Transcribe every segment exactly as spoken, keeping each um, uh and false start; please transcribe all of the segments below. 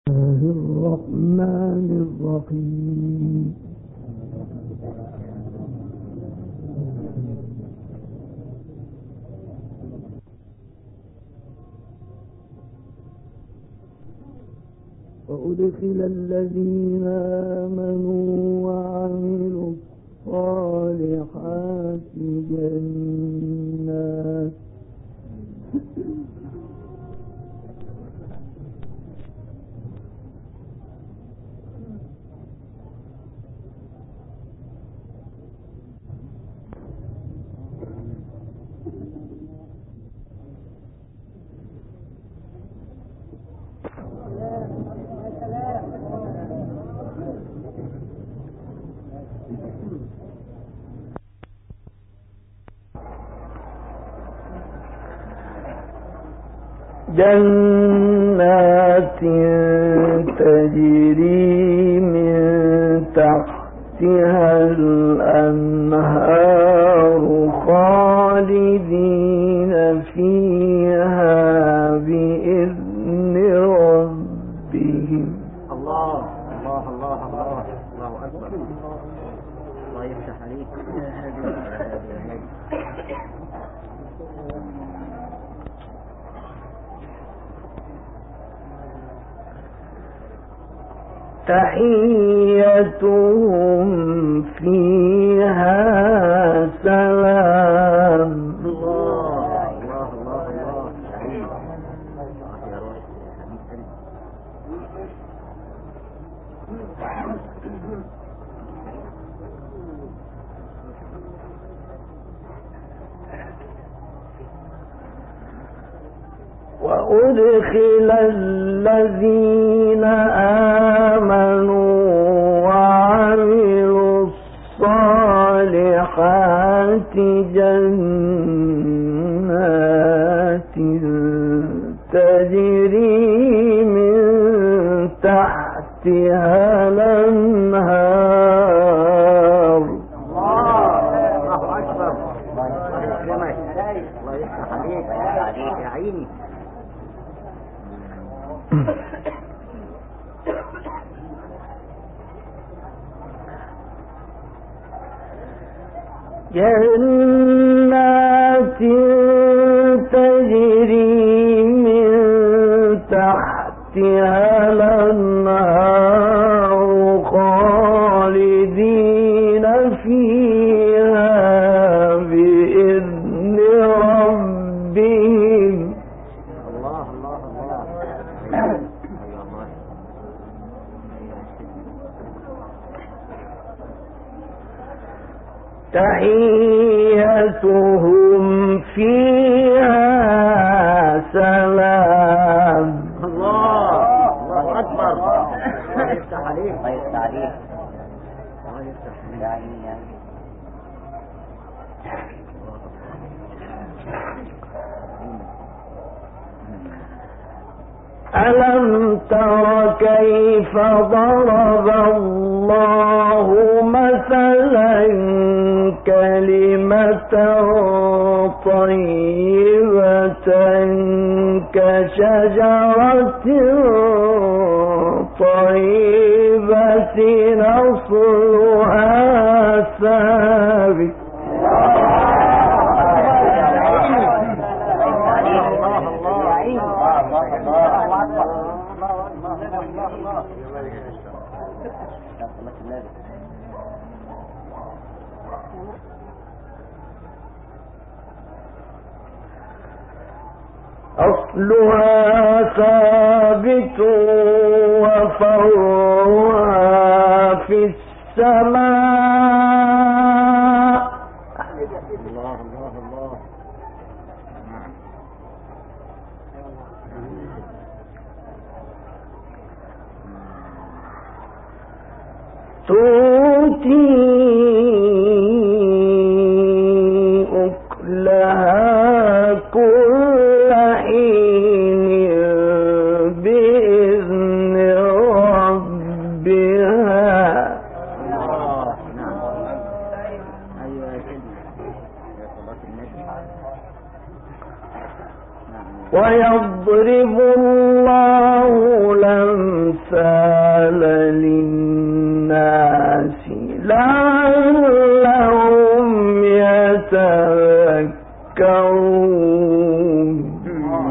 الرحمن الرحيم. وأدخل الذين آمنوا وعملوا الصالحات جنات جنات تجري من تحتها الأنهار خالدين فيها بإذن ربهم. الله الله الله الله الله أكبر. الله يفتح عليك. تحيتهم فيها سلام. الله الله الله الله. وأدخل الذين آمنوا وعملوا الصالحات جنات تجري من تحتها الأنهار. الله أكبر. الله يكرمك. الله يفتح عليك عليك يا عيني. جنات تجري من تحتها الأنهار خالدين فيها بإذن ربهم. الله الله الله. تحيتهم فيها سلام. الله الله أكبر. الله يفتح عليك. الله يفتح عليك. الله يفتح عليك. ألم تر كيف ضرب الله مثلا كلمة طيبة كشجرة طيبة أصلها ثابت. أصلها ثابت وفرعها في السماء. الله الله الله. تؤتي أكلها كل حين بإذن ربها. الله. نعم. أيوة يا سيدي. يا صلاة النبي. نعم. ويضرب الله الأمثال الأمثال للناس لعلهم يتذكرون.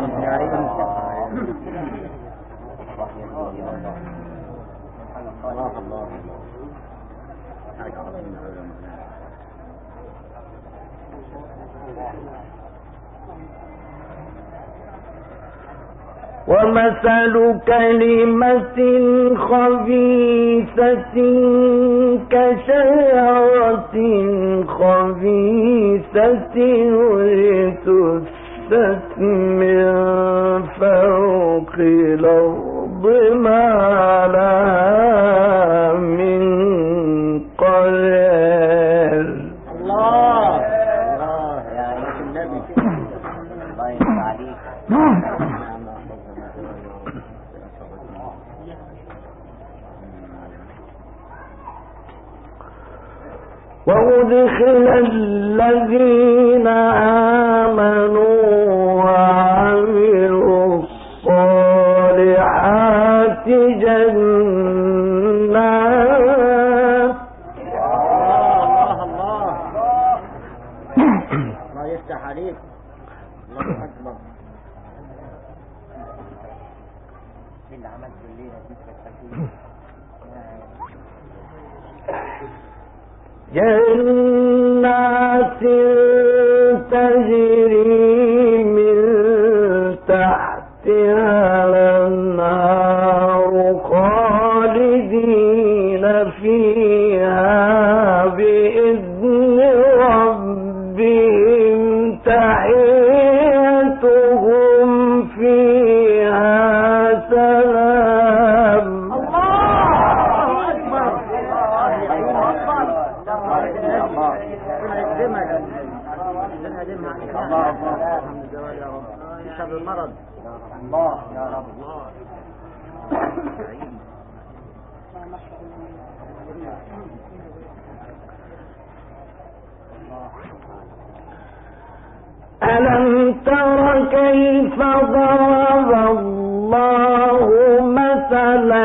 ومثل كلمة خبيثة كشجرة خبيثة اجتثت من فوق الأرض ما لها من قرار. الله الله يا النبي الله يفتح عليك. وأدخل الذين آمنوا وعملوا الصالحات جنات. الله الله الله يفتح عليك. الله أكبر. اللي عملت الليلة دي جنات تجري من تحتها الأنهار خالدين فيها بإذن ربهم تحيتهم فيها سلام. المرض الله يا رب. ألم تر كيف ضرب الله مثلا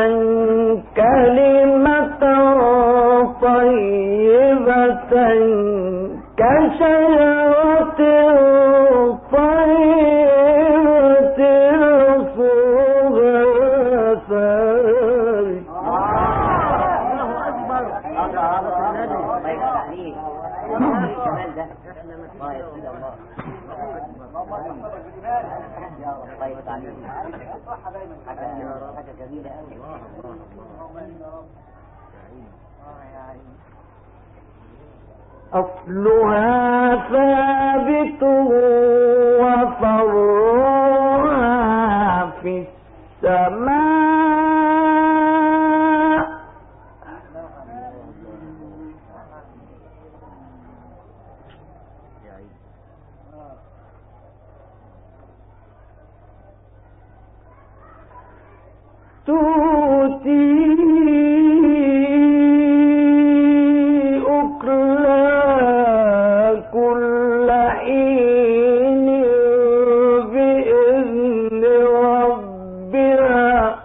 كلمة طيبة كشجرة طيبة أصلها ثابت. الله أكبر. الله يخليك. الجمال ده الله يسعد الله. الله يفتح عليك. حاجة جميلة أوي. أصلها ثابت وفرعها في السماء. تؤتي أكلها كل حين بإذن ربها.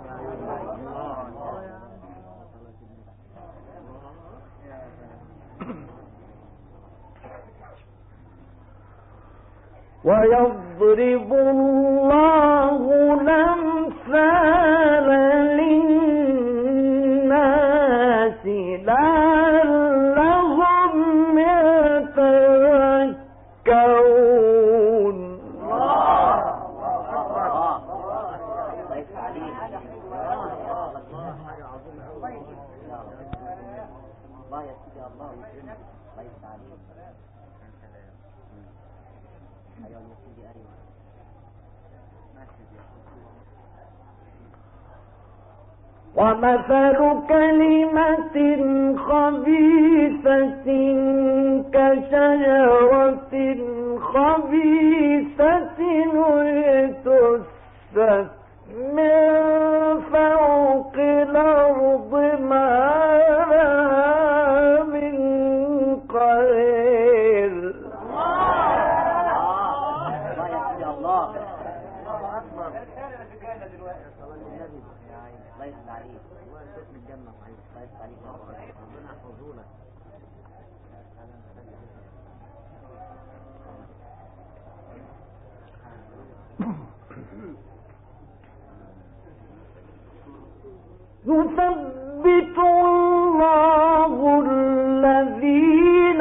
ويضرب الله الأمثال للناس لعلهم يتذكرون. ومثل كلمة خبيثة كشجرة خبيثة اجتثت من فوق الأرض ما لها من قرار. الله يثبت الله الذين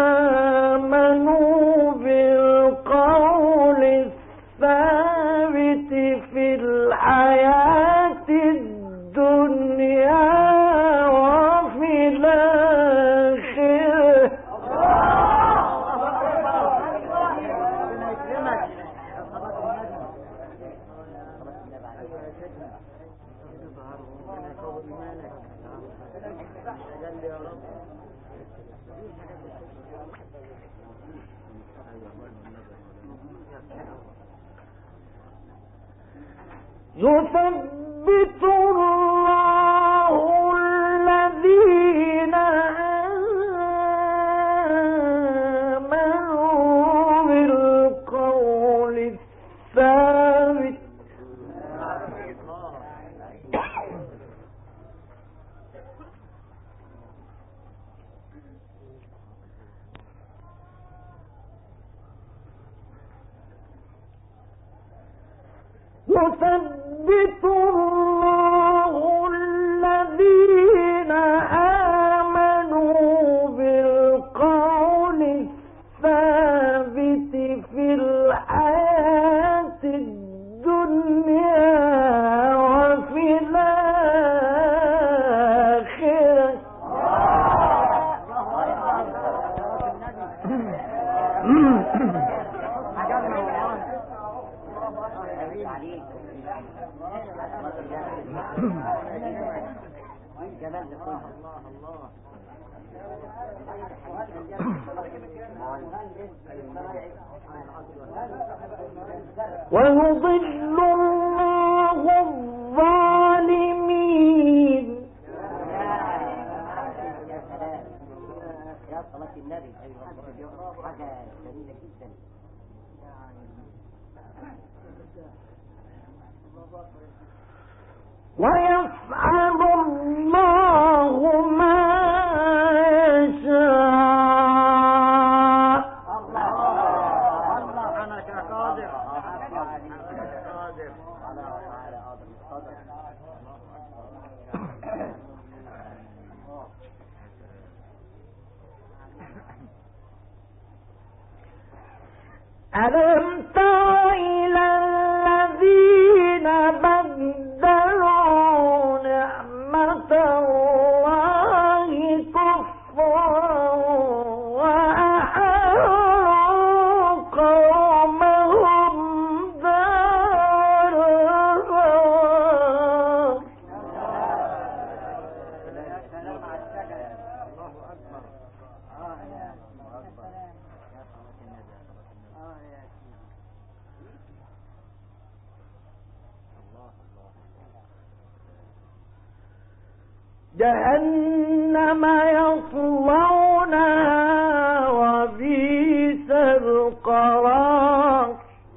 آمنوا بالقول الثابت في الحياة الدنيا وفي الآخرة. يثبت الله الذين آمنوا بالقول الثابت يثبت الله الذين آمنوا بالقول الثابت في الحياة الدنيا وفي الآخرة. ويضل الله الظالمين. يا صلاة النبي حاجة جميلة جدا. ويفعل الله ما يشاء. الله الله أنا كقادر قادر على على قادر. ألم تر إلى الذين بدلوا نعمة الله كفرا وأحلوا قومهم دار البوار. جهنم يصلونها وبئس القرار.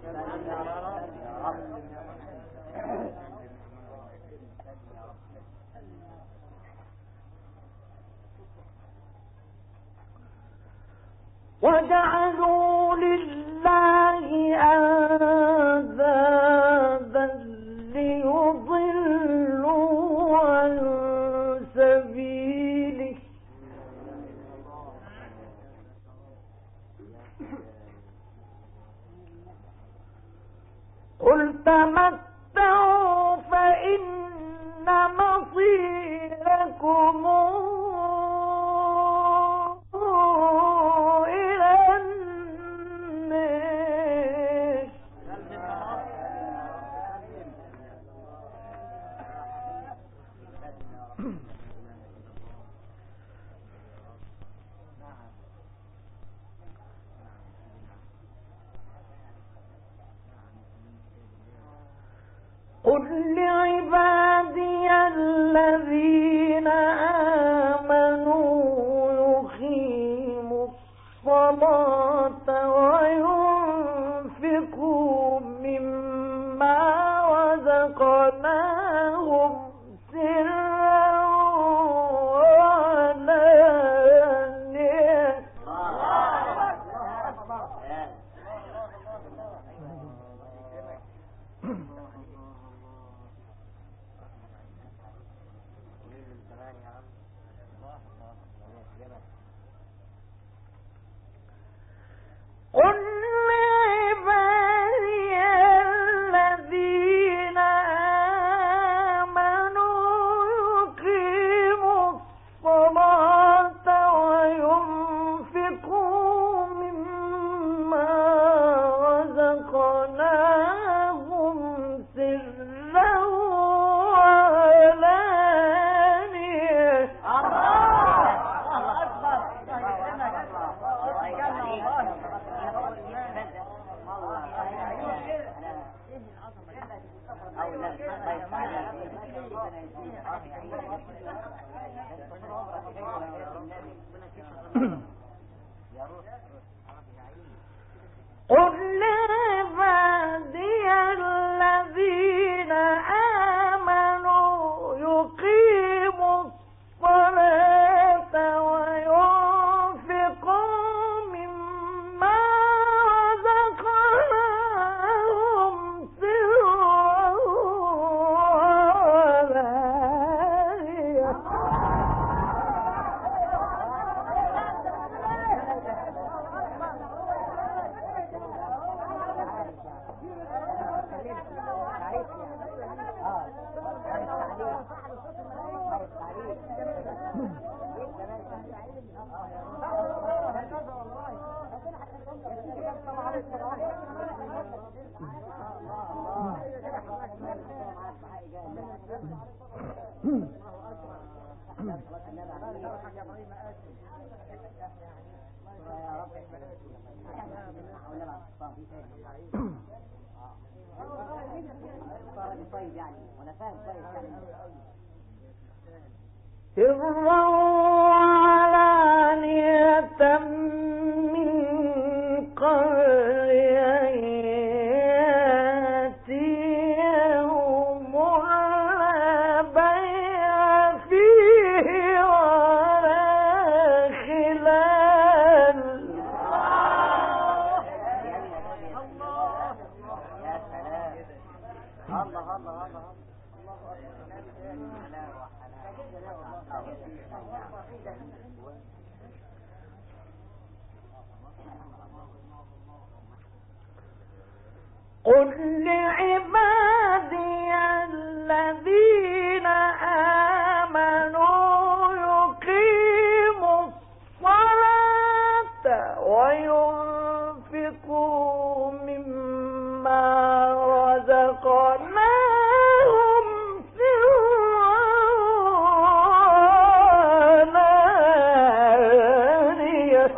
وجعلوا لله أندادا ليضلوا عن سبيله. قل تمتعوا فإن مصيركم إلى النار. قل لعبادي الذين آمنوا يقيموا الصلاة وينفقوا مما رزقناهم سرا قل لعبادي الذين آمنوا يقيموا الصلاة وينفقوا مما رزقناهم سرا وعلانية طيب يعني وانا فاهم كويس يعني سرا وعلانية من قبل أن يأتيهم لا بيع فيه ولا خلال. الله الله الله قل لعبادي الذين آمنوا يقيموا الصلاة وينفقوا مما رزقناهم سرا وعلانية.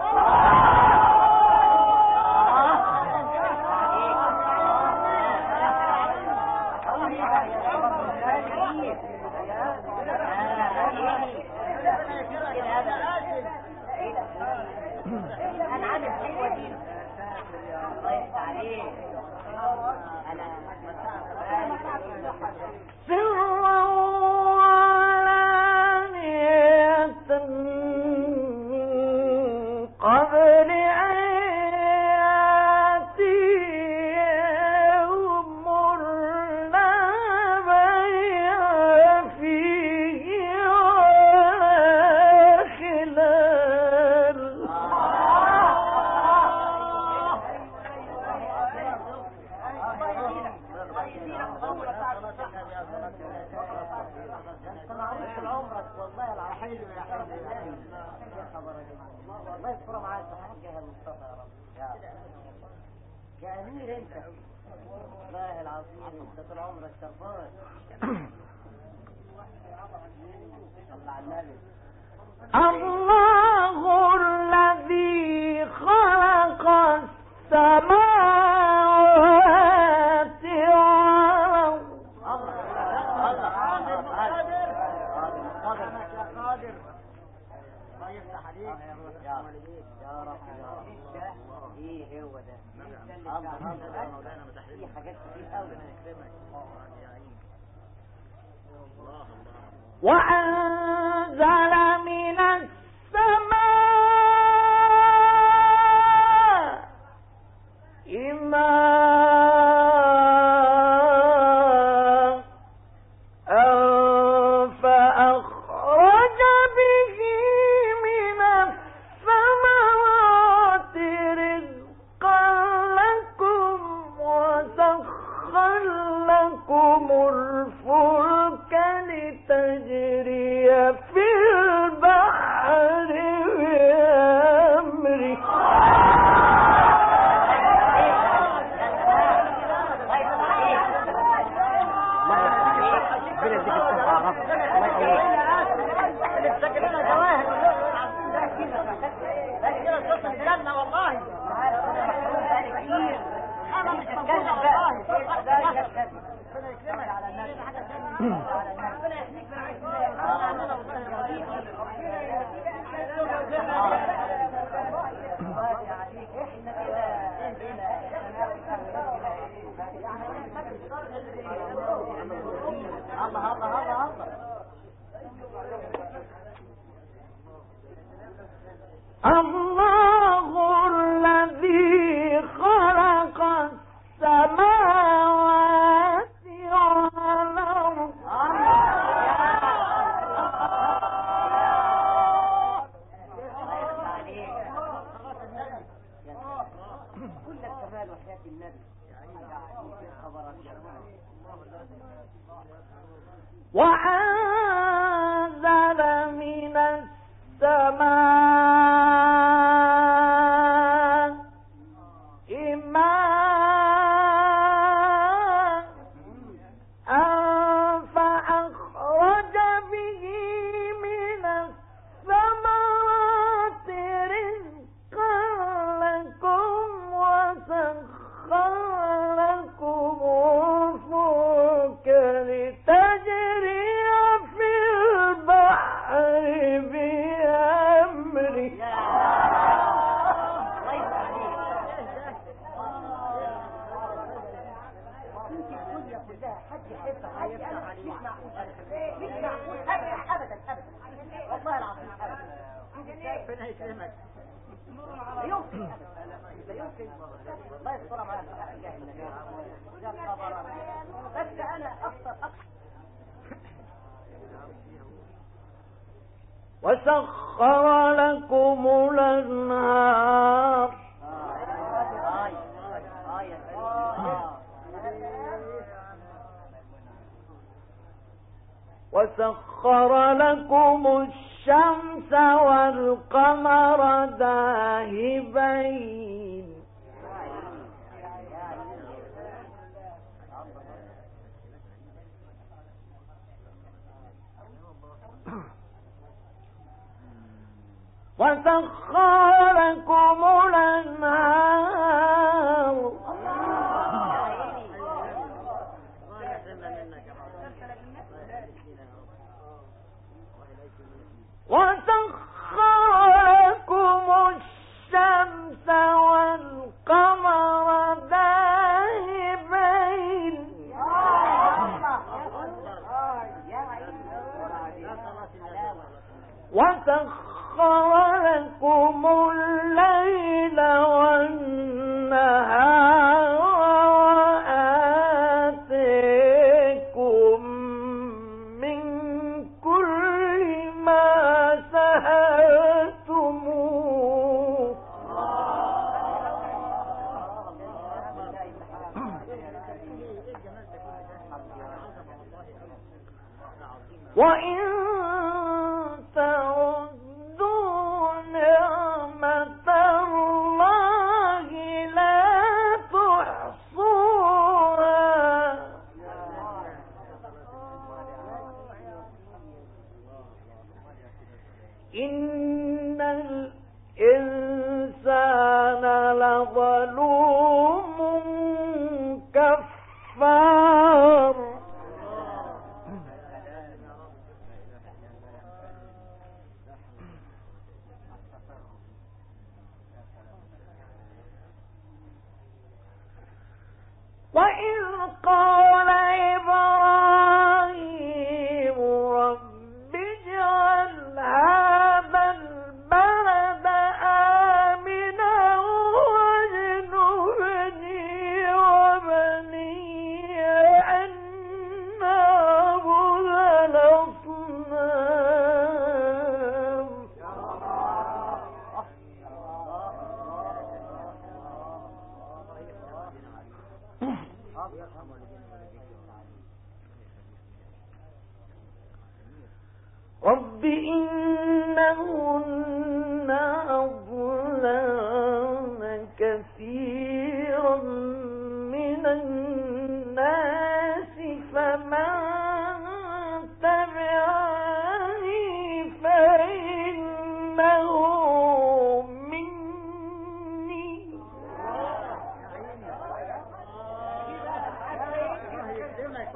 سرا وعلانية من قبل أن يأتيهم لا بيع فيه ولا خلال. والله العظيم حلو يا حلو يا حلو يا خبر الله يذكره معاك حقها المصطفى يا رب يا امير انت والله العظيم انت طول عمرك شرفان. صلى على النبي. الله الذي خلق السماوات والارض. الله يفتح عليك يا رب يا رب. ايه هو ده الله مولانا في حاجات كتير قوي. وأنزل من السماء ماء فأخرج به من الثمرات رزقا لكم وسخر لكم الفلك لتجري في البحر بأمره. ربنا يكرمك على النبي على النبي ربنا يحميك من الله الله الله الله الذي خلق السماوات والأرض كل الكمال وحياة النبي وأنزل من السماء ماء فأخرج به من الثمرات رزقا لكم وسخر لكم الفلك لتجري في البحر بأمره حد يحب حد مش معقول مش معقول ابدا ابدا ابدا والله العظيم ابدا ربنا يكرمك لا يمكن لا يمكن الله يستر معاك بس انا اكثر اكثر وسخر لكم الأنهار وسخر لكم الشمس والقمر داهبين وسخر لكم الأنهار وسخر لكم الشمس والقمر داهبين وسخر لكم الليل والنهار وآتيكم من كل ما سألتموه وإن تعدوا نعمة الله لا تحصوها إن الإنسان لظلوم كفار وإذ قال إبراهيم رب اجعل هذا البلد آمنا واجنبني وبني أن نعبد الأصنام رب إنهن أضللن كثيرا من الناس فمن تبعني فإنه مني يكرمك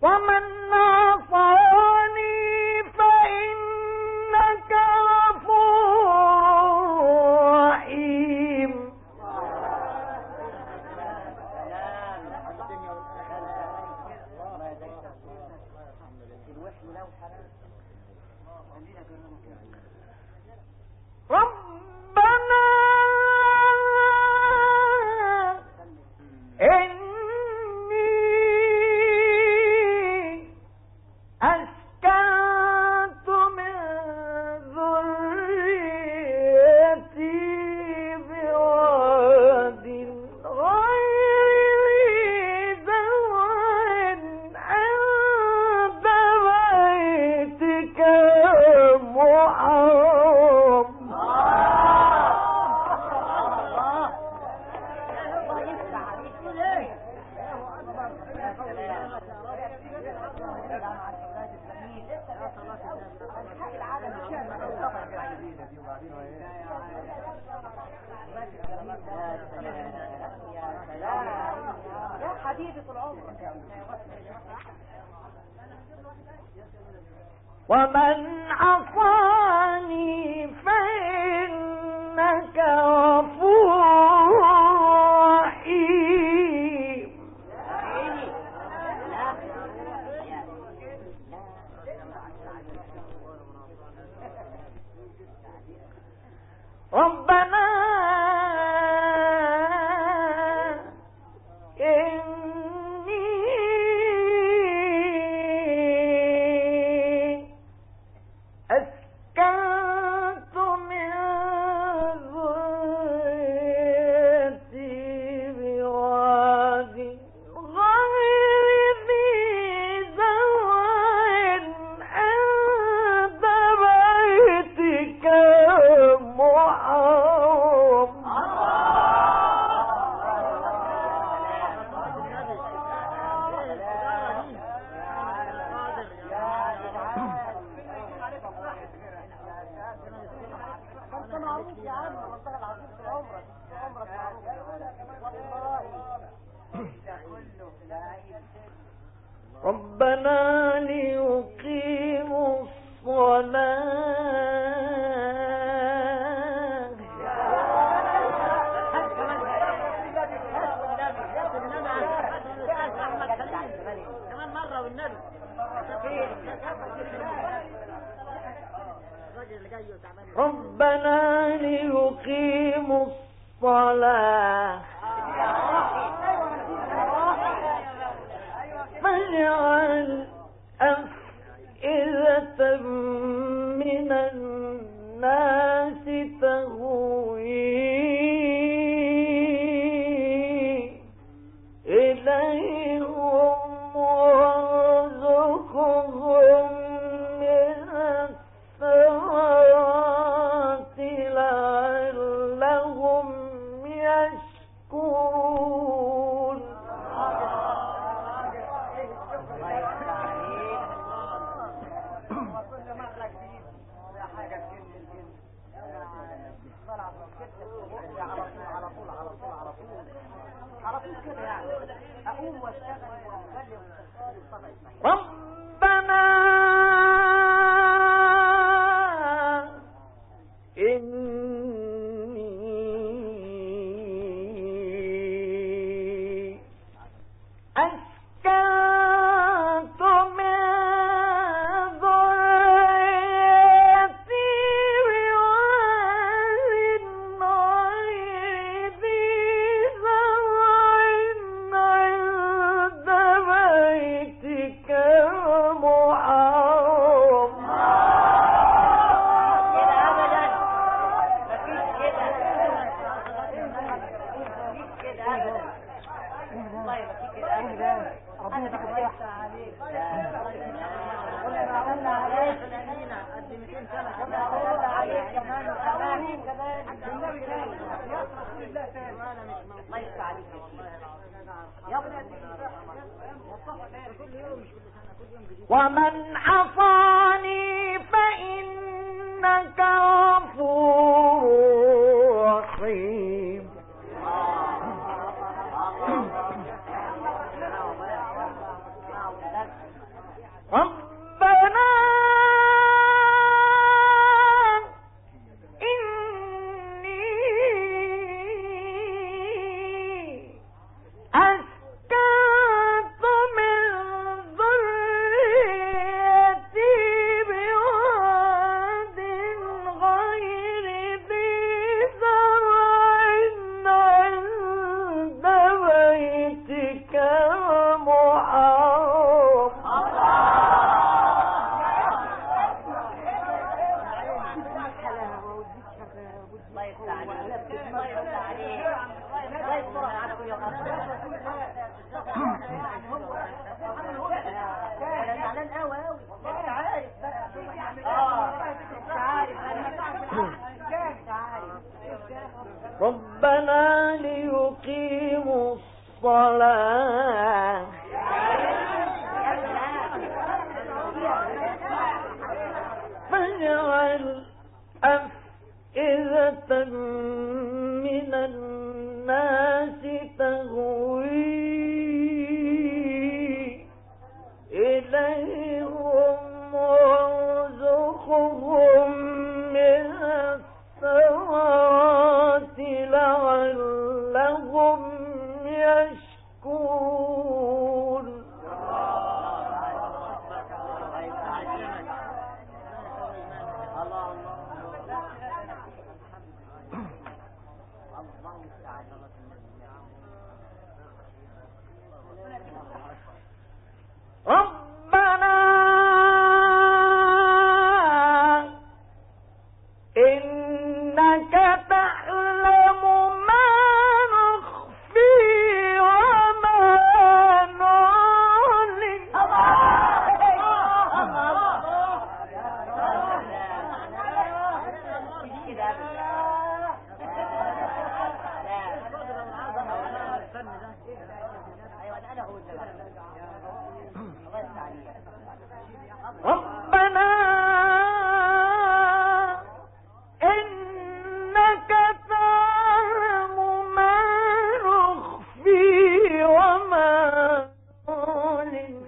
ومن عصاني فإنك غفور رحيم ربنا إني أسكنت من ذريتي بواد غير ذي زرع عند بيتك المحرم يا حبيبي طول عمرك. ومن عصاني فإنك غفور رحيم ربنا ربنا ليقيموا الصلاة كمان مرة والنبي ربنا ليقيموا الصلاة فاجعل أفئدة من الناس تهوي إليهم وارزقهم من الثمرات لعلهم يشكرون ربنا إني أسكنت من ذريتي بواد غير ذي زرع عند بيتك المحرم ومن عصاني فإنك غفور رحيم الله يفتح عليك الله يفتح عليك الله يستر عليكم يا انا زعلان قوي قوي انت عارف اه انت عارف انت عارف ربنا ليقيموا الصلاة فاجعل أفئدة من الناس تهوي إليهم وارزقهم من الثمرات لعلهم يشكرون. ربنا إنك تعلم ما نخفي وما نعلن. ربنا إنك تعلم ما نخفي وما نعلن.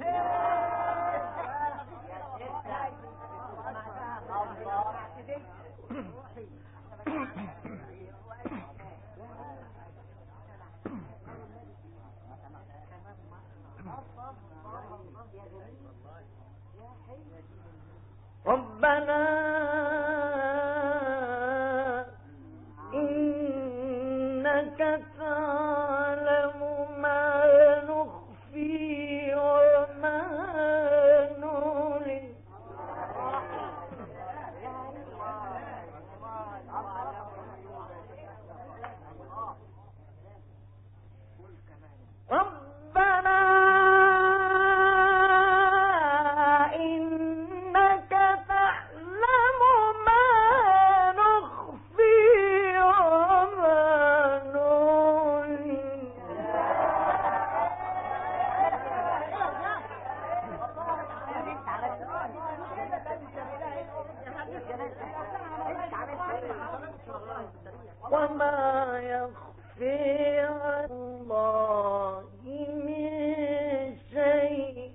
ربنا إنك تعلم ما نخفي وما نعلن. ربنا إنك تعلم ما نخفي وما نعلن. وما يخفي عن الله من شيء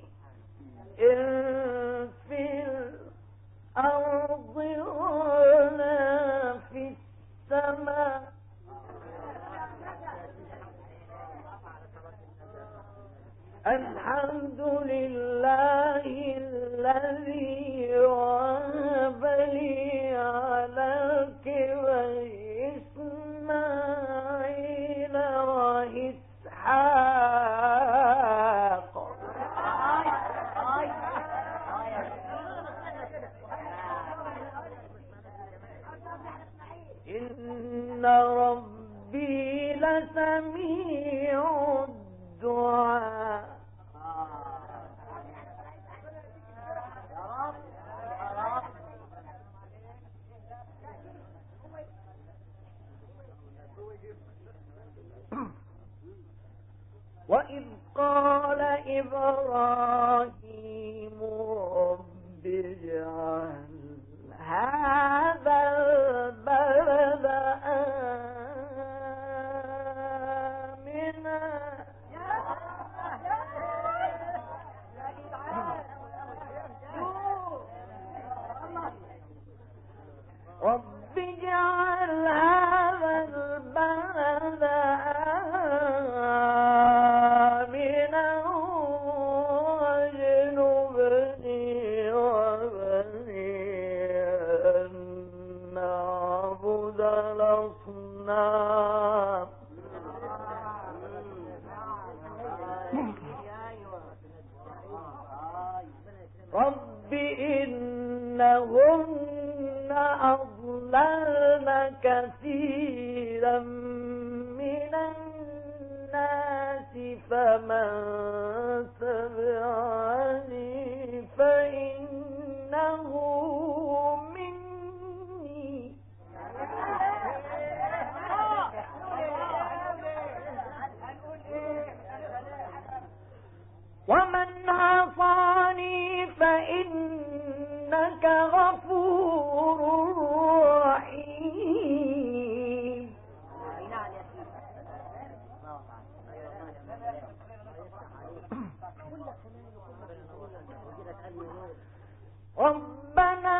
في الأرض ولا في السماء. الحمد لله الذي وهب لي على الكبر إسماعيل وإسحاق إن ربي لسميع الدعاء. وإذ قال إبراهيم رب اجعل هذا البلد آمنا رب اجعل هذا البلد آمنا واجنبني وبني أن نعبد الأصنام. رب إنهن أضللن كثيرا من الناس فمن تبعني فإنه مني ومن عصاني فإنك غفور رحيم. ربنا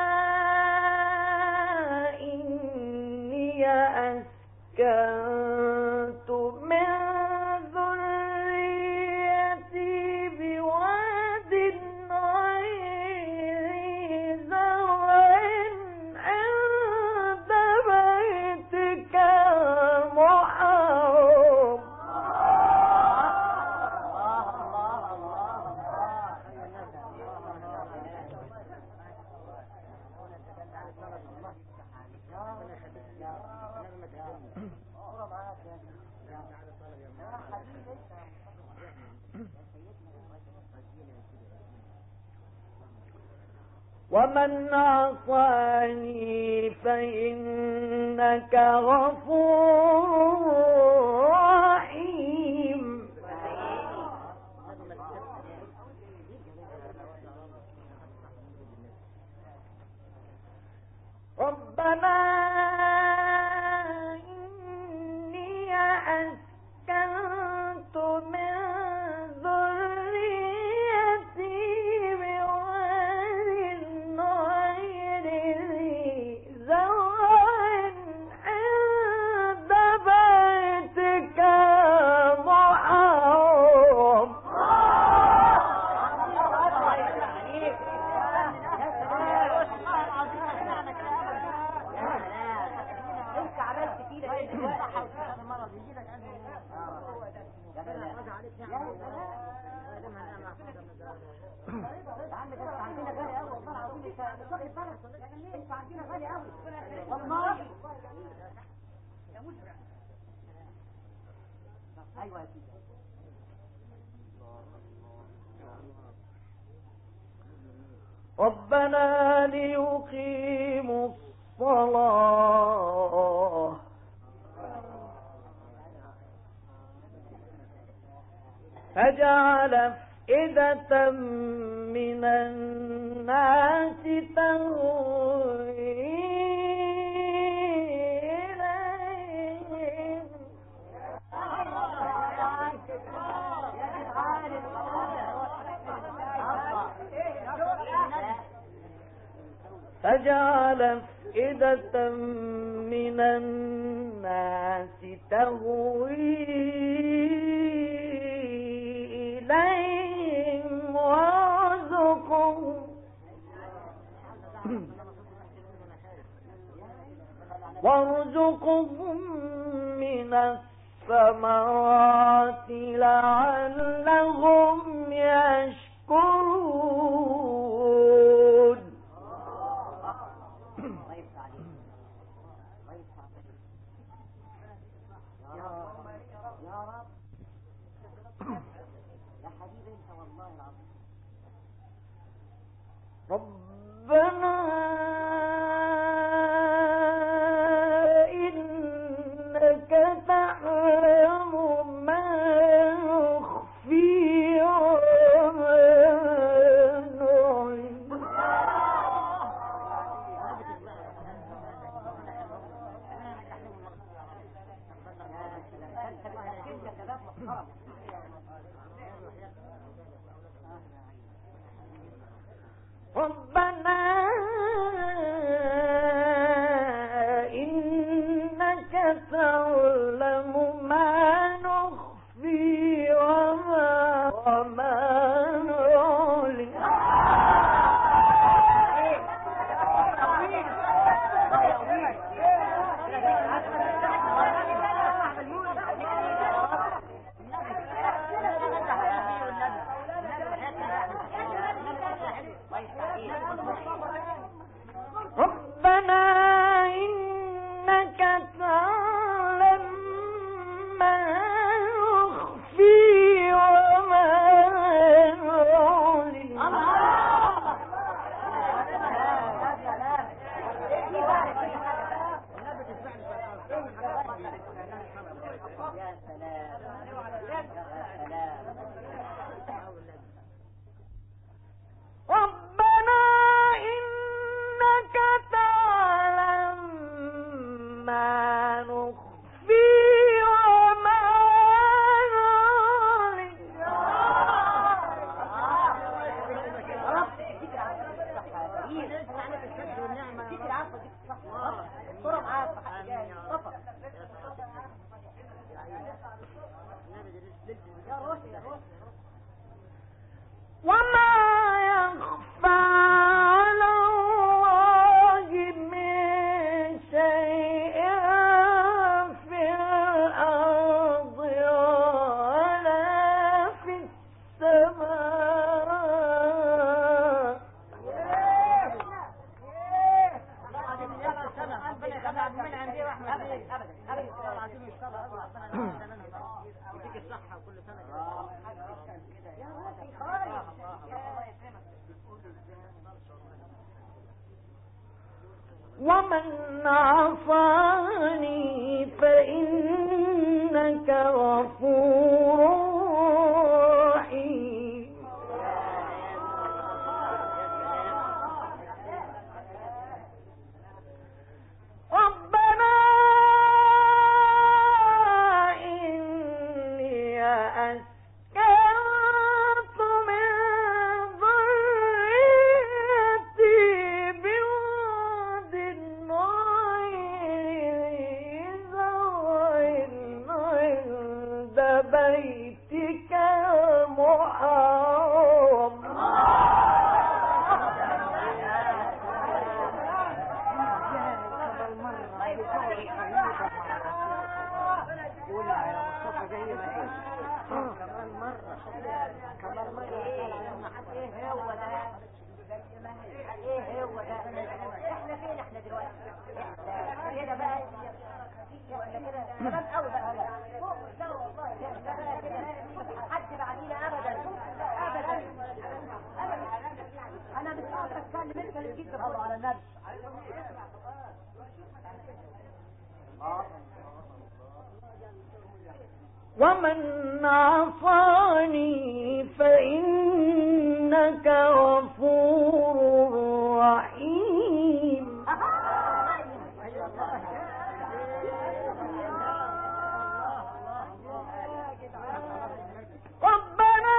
إني أسكنت من ذريتي بواد غير زرع عند بيتك المحرم ومن عصاني فإنك غفور رحيم. ربنا إني أسكنت من ذريتي بواد غير ذي زرع عند بيتك المحرم ربنا ليقيموا الصلاة فجعل أفئدة من الناس تهوي إليهم فجعل أفئدة من الناس تهوي إليهم وارزقهم وارزقهم من الثمرات لعلهم يشكرون. ربنا إنك تعلم ما نخفي وما نعلن ربنا إنك تعلم ما نخفي وما وما نعلن ربنا ادي العفو دي صح الصورة معاك صفر يا روحي يا روحي وما يخفى على الله من شيء في الأرض ولا في السماء. ومن عصاني فإنك غفور رحيم. ربنا إني أسكنت من ذريتي بواد غير زرع عند بيتك المحرم ايه هو ده احنا فين احنا دلوقتي كده بقى احنا كده تمام قوي بقى لا والله حد بعدينا ابدا ابدا انا مش قادر اتكلم انت اللي جيت تطلع على النبي ومن عصاني فإنك غفور رحيم. ربنا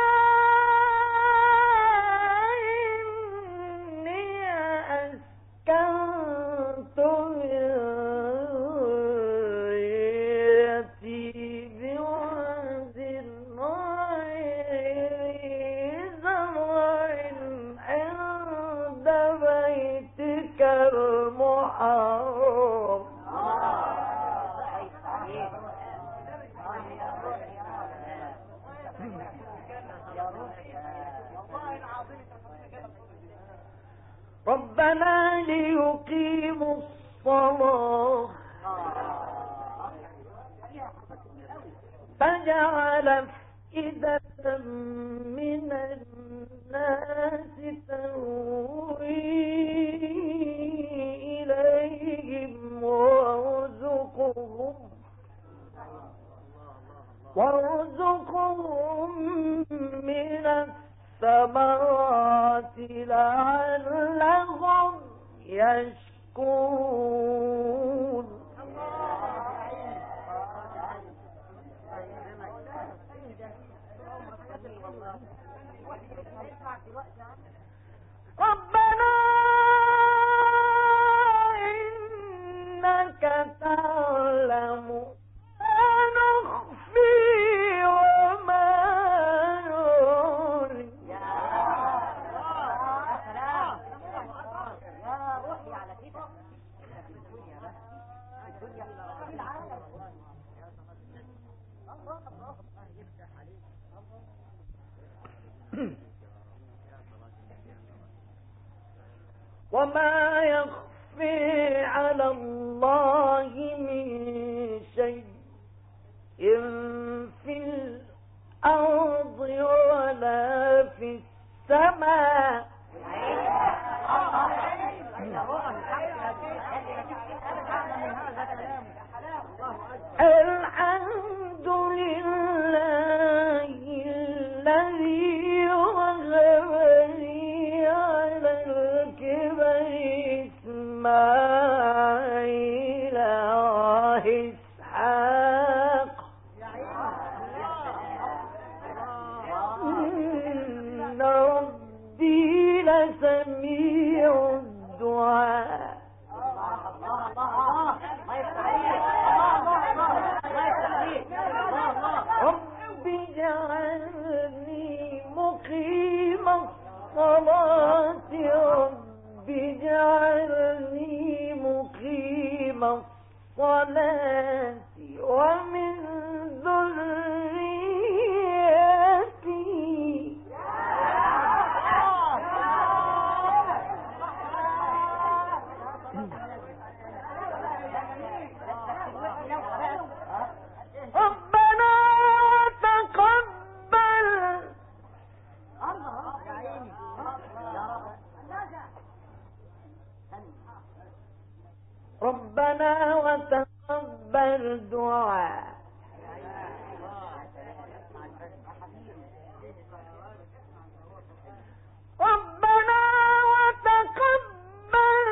إني أسكنت ربنا ليقيموا الصلاة فجعل أفئدة من الناس تهوي إليهم وارزقهم وارزقهم من الثمرات لعلهم يشكرون. ربنا إنك تعلم ما نخفي وما نعلن. وما يخفي على الله من شيء في الأرض ولا في السماء. الحمد لله الذي وهب لي على الكبر إسماعيل وإسحاق إن ربي لسميع الدعاء. الصلاة ومن ذريتي ربنا وتقبل ربنا وتقبل دعاء ربنا وتقبل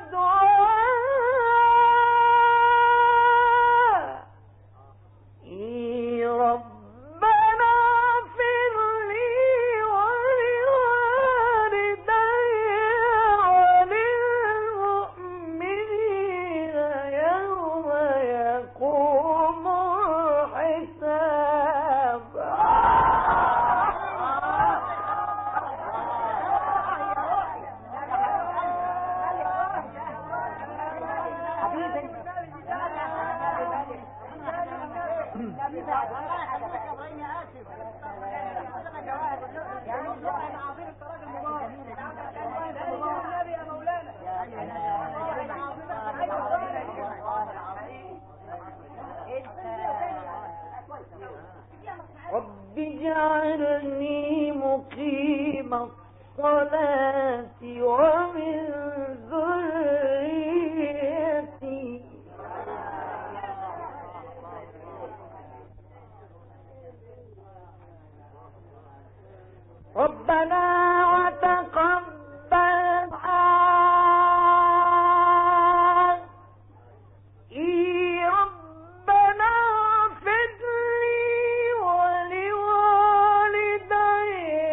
دعاء ربنا اغفر لي ولوالدي وللمؤمنين يوم يقوم الحساب رب اجعلني مقيم الصلاة ومن ذريتي ربنا وتقبل دعاء ربنا اغفر لي ولوالدي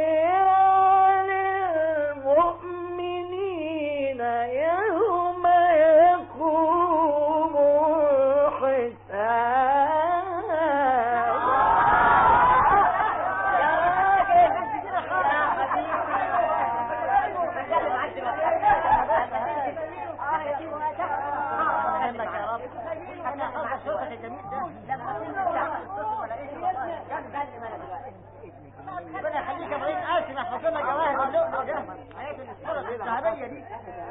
وللمؤمنين يوم يقوم ربنا يخليك يا ابراهيم قاسم احفظ لنا جواهر اللؤلؤ ده حياه الصوره الذهبيه دي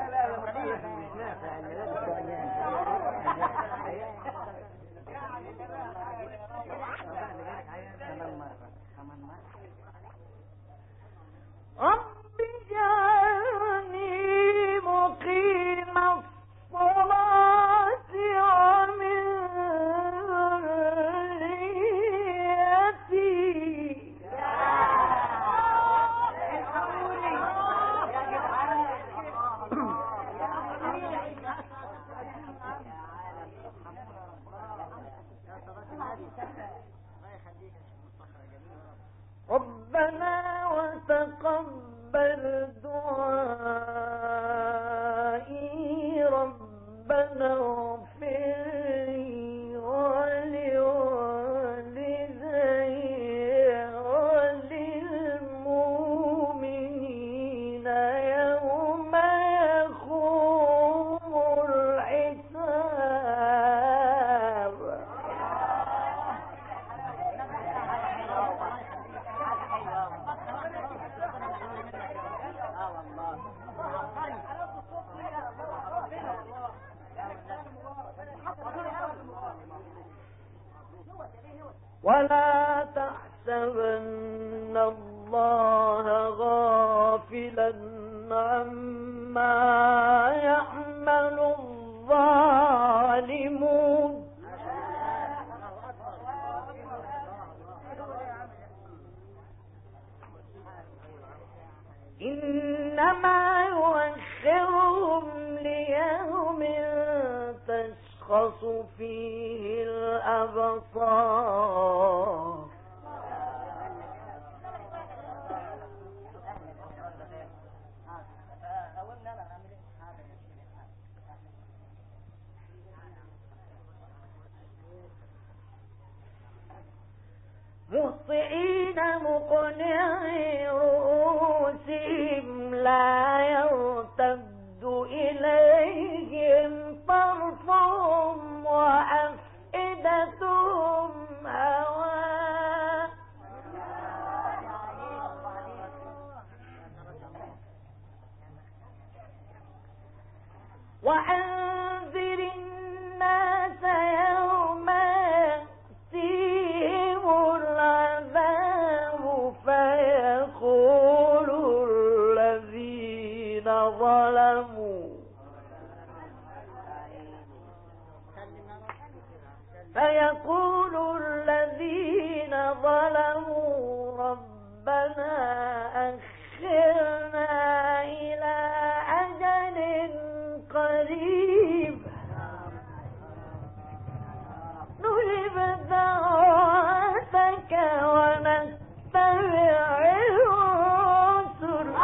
رب اجعلني مقيم الصلاة ومن ذريتي ربنا وتقبل دعائي ربنا اغفر لي ولوالدي وللمؤمنين يوم يقوم الحساب ولا تحسبن الله غافلا عما يعمل الظالمون إنما يؤخرهم ليوم تشخص فيه الأبصار مهطعين مقنعي رؤوسهم لا يرتد إليهم طرفهم وأنذر الناس يوم يأتيهم العذاب فيقول الذين ظلموا فيقول الذين ظلموا ربنا أخرنا إلى أجل قريب نجب دعوتك ونتبع الرسل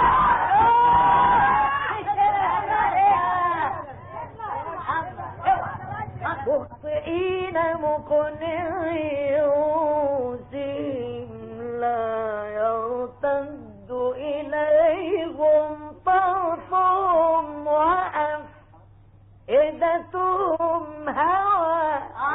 مخطئين مقنعي رؤوسهم لا يرتد إليهم طرفهم وأفئدتهم هوى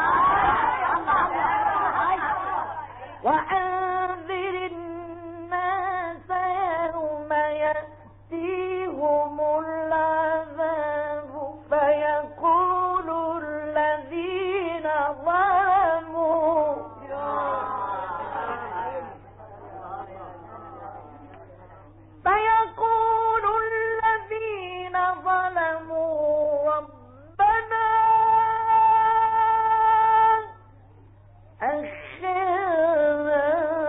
وأنذر الناس يوم يأتيهم العذاب فيقول الذين ظلموا فيقول الذين ظلموا ربنا أخرنا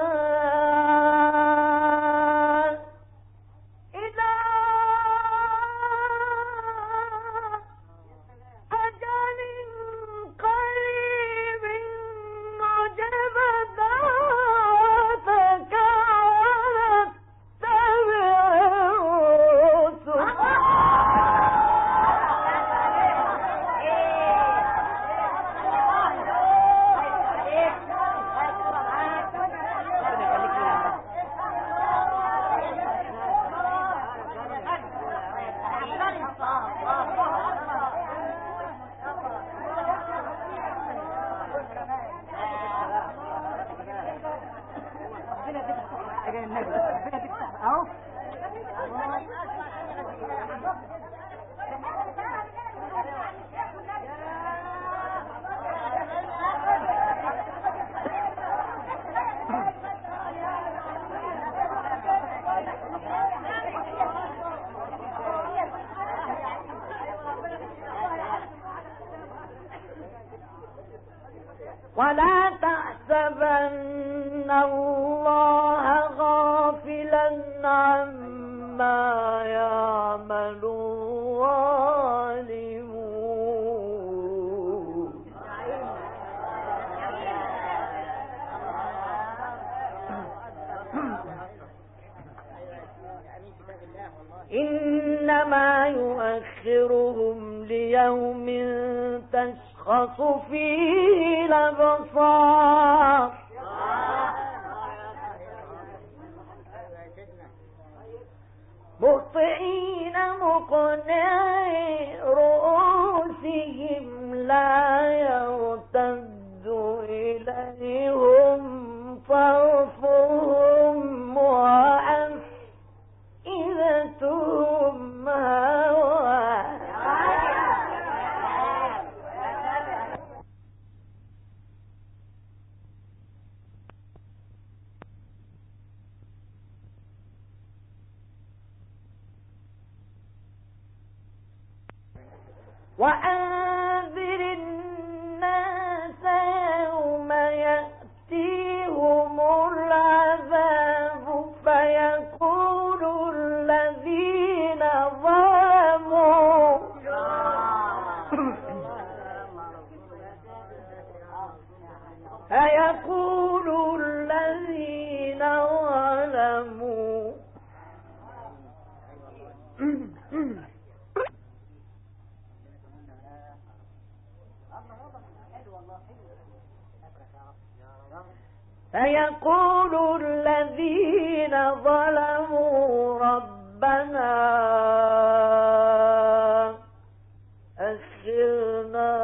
إلى أجل قريب نجب دعوتك ونتبع الرسل ولا تحسبن الله غافلا عما يعمل الظالمون إنما يؤخرهم ليوم تشخص فيه الأبصار مهطعين مقنعي رؤوسهم لا يرتد إليهم طرفهم وأفئدتهم هوى وأنذر الناس يوم يأتيهم العذاب فيقول الذين ظلموا فيقول الذين ظلموا فيقول الذين ظلموا ربنا أخرنا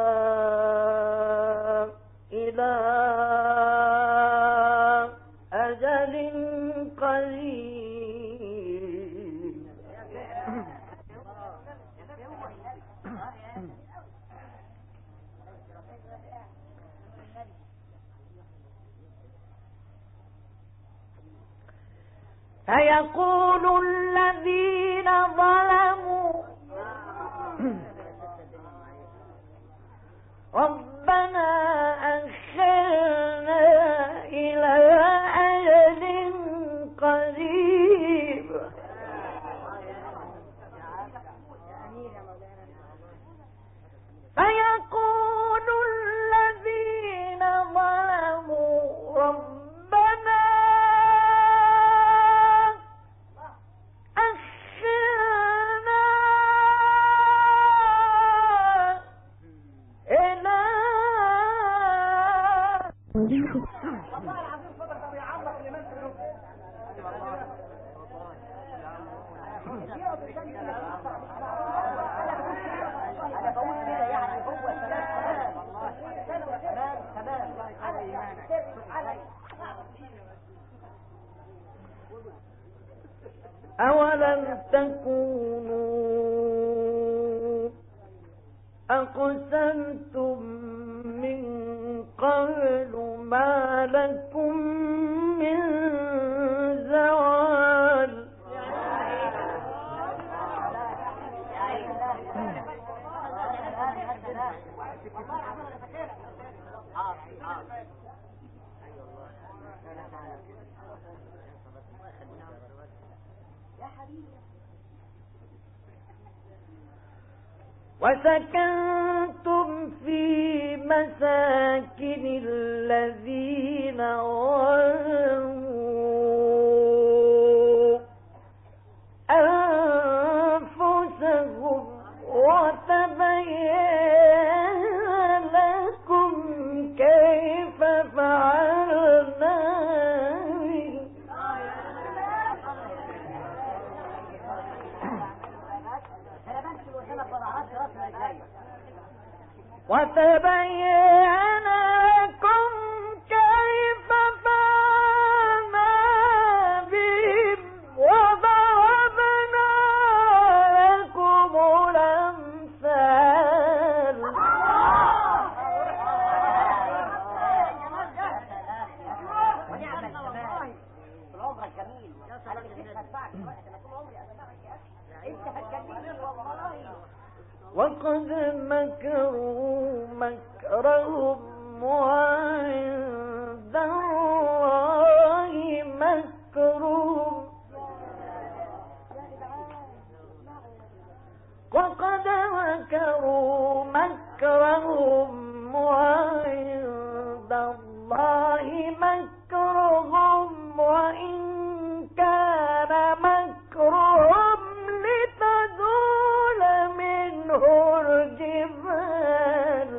إلى أجل قريب فيقول الذين ظلموا ربنا أخرنا إلى أجل قريب فيقول الذين ظلموا ربنا أخرنا إلى أنا بقول كده يعني هو تمام والله تمام تمام أولم تكونوا أقسمتم من قبل ما لكم من زوال وسكنتم في مساكن الذين ظلموا أنفسهم وتبين لكم كيف فعلنا وتبين لكم كيف فعلنا بهم وضربنا لكم الأمثال وقد مكروا مكرهم وعند الله مكرهم وقد مكروا مكرهم وعند الله مكرهم وإن كان مكرهم لتزول منه الجبال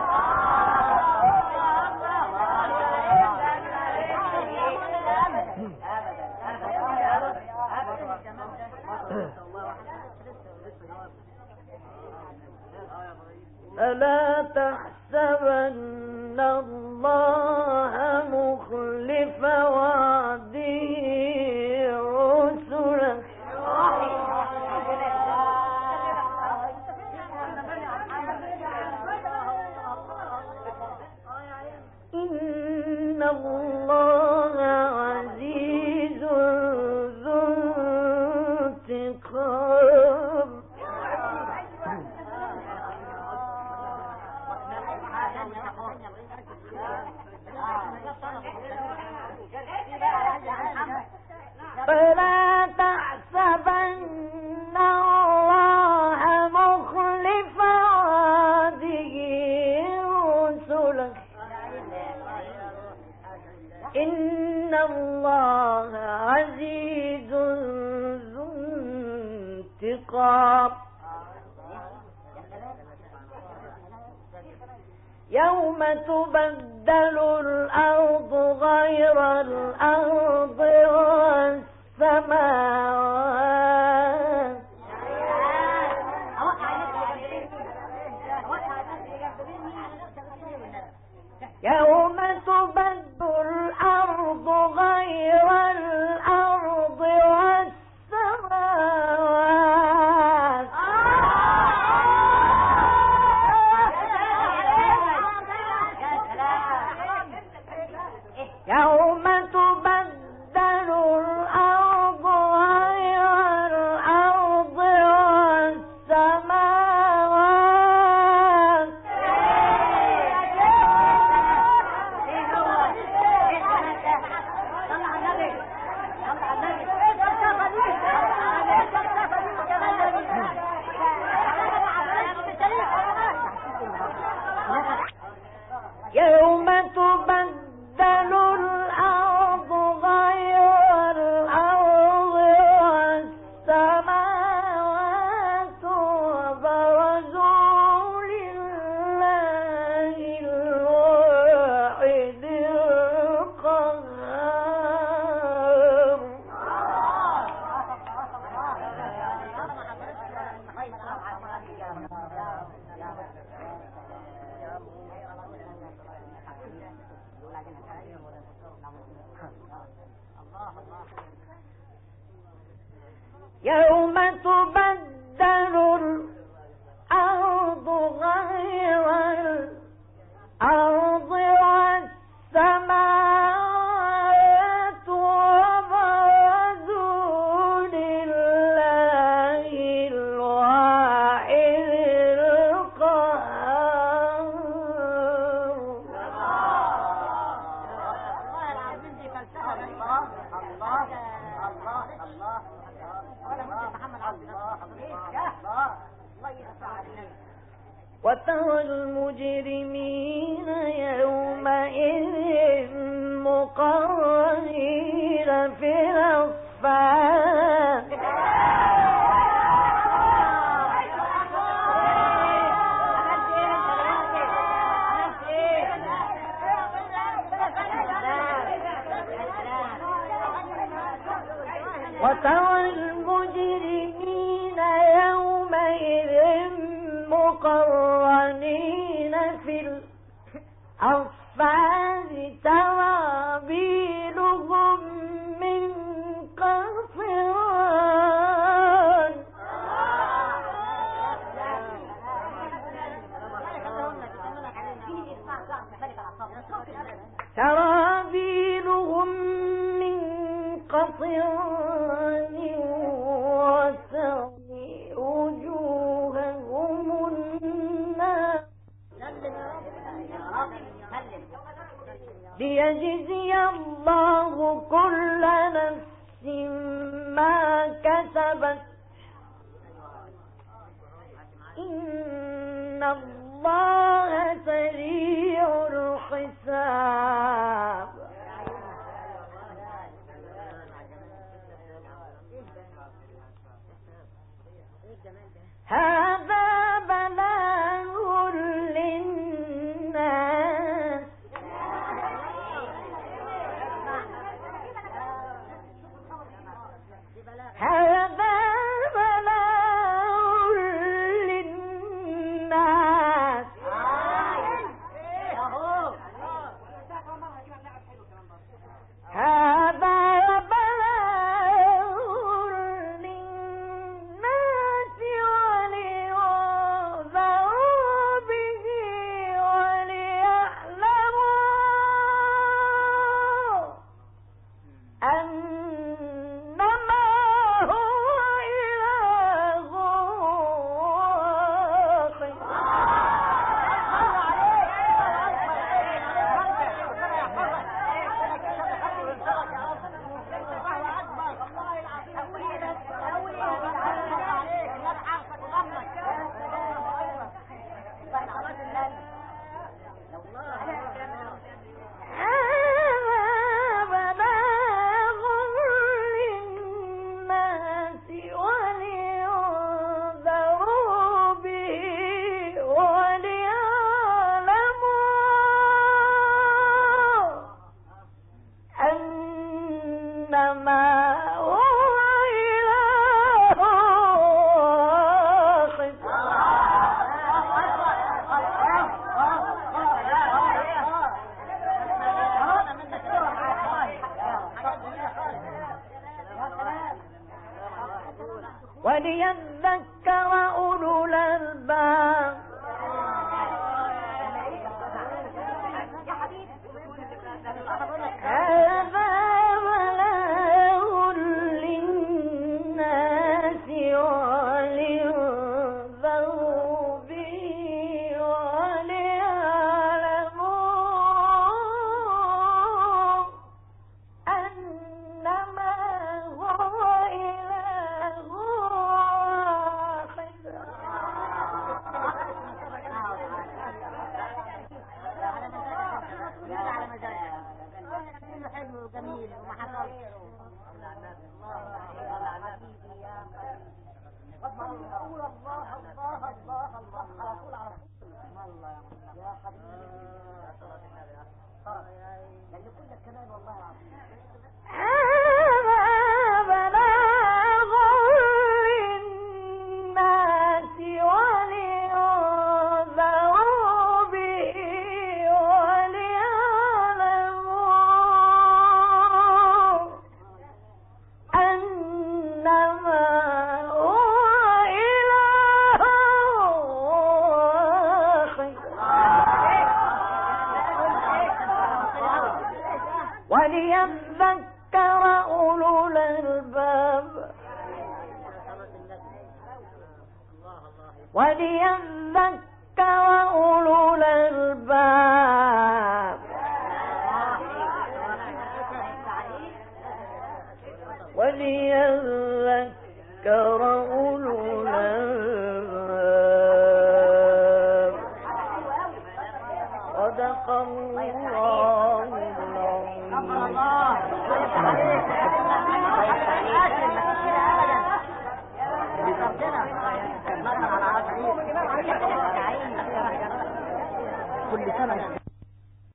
ألا تحسبن الله مخلف وعده رسله إن الله عزيز ذو انتقام فلا تحسبن الله مخلف وعده رسله إن الله عزيز ذو انتقام يوم تبدل الأرض غير الأرض والسماوات يوم تبدل الأرض غير الأرض والسماوات يوم تبدل الأرض غير الأرض والسماوات وبرزوا لله الواحد القهار. والله العظيم دي فلسفة. الله الله الله الله وترى المجرمين يومئذ مقرنين في الأصفاد وترى المجرمين يومئذ مقرنين في الأصفاد سرابيلهم من قطران سرابيلهم من قطران وتغني وجوههم النار ليجزي الله كل نفس ما كسبت إن الله سريع الحساب. هذا بلاغ للناس هذا بلاغ للناس هذا وليذكر أولو الألباب. هذا بلاغ للناس ولينذروا به وليعلموا أنما هو إله واحد. حلو وجميل وما حصلش. الله الله الله الله الله على طول على الله يا حبيبي لأن كلك كمان والله العظيم. هذا بلاغ للناس ولينذروا به وليعلموا وليذكر أولو الألباب. صدق الله كل سنة